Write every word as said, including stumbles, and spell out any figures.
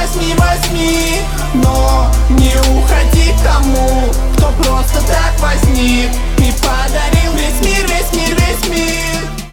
возьми, возьми, но не уходи к тому, кто просто так возник.